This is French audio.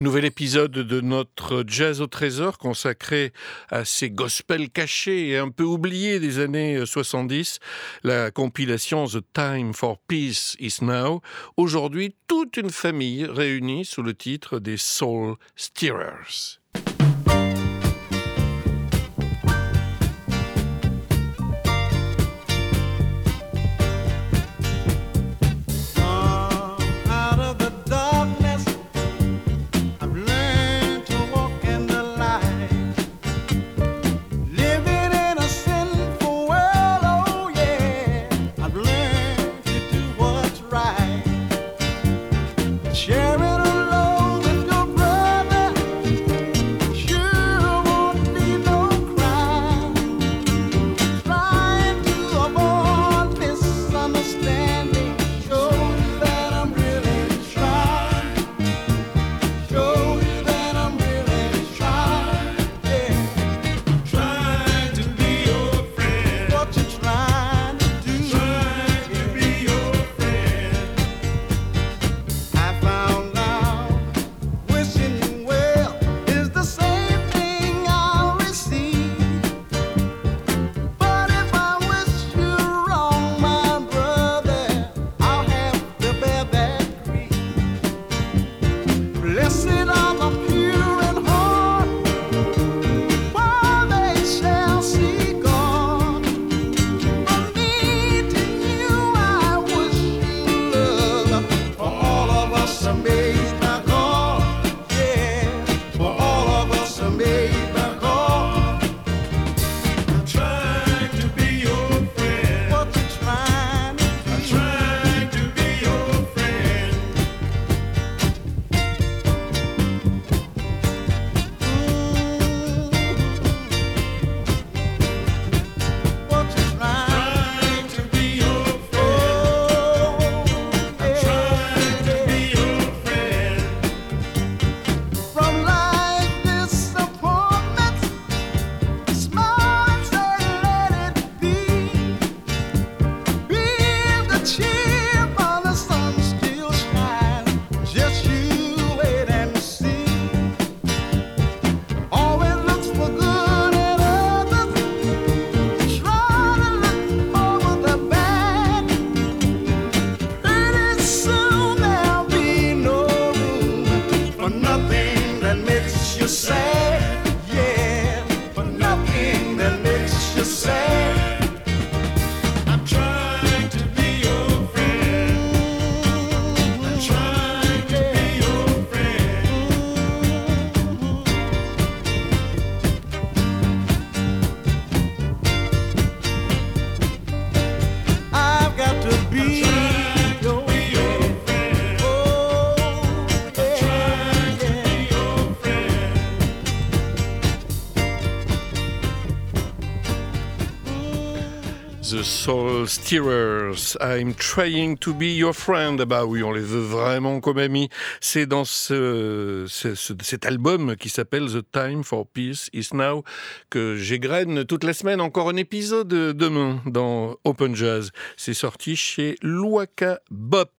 Nouvel épisode de notre Jazz au Trésor consacré à ces gospels cachés et un peu oubliés des années 70, la compilation The Time for Peace is Now. Aujourd'hui, toute une famille réunie sous le titre des Soul Stirrers. The Soul Stirrers, I'm trying to be your friend. Ah bah oui, on les veut vraiment comme amis. C'est dans cet album qui s'appelle The Time for Peace is Now que j'égrène toute la semaine. Encore un épisode demain dans Open Jazz. C'est sorti chez Luaka Bop.